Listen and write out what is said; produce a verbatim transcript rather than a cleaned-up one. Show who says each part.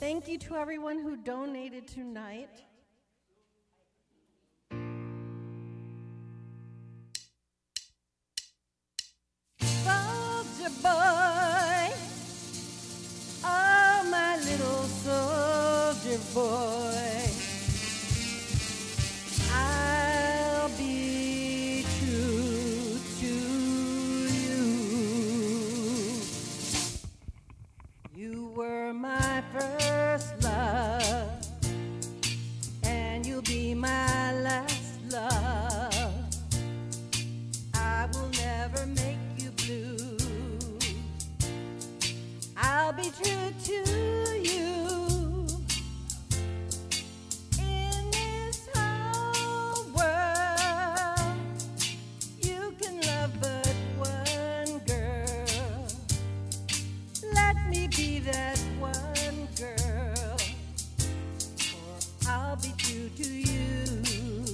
Speaker 1: Thank you to everyone who donated tonight. Soldier boy, oh my little soldier boy, I'll be true to you. You were my first love, and you'll be my last love. I will never make you blue. I'll be true to you. In this whole world, you can love but one girl. Let me be that one girl, or I'll be true to you.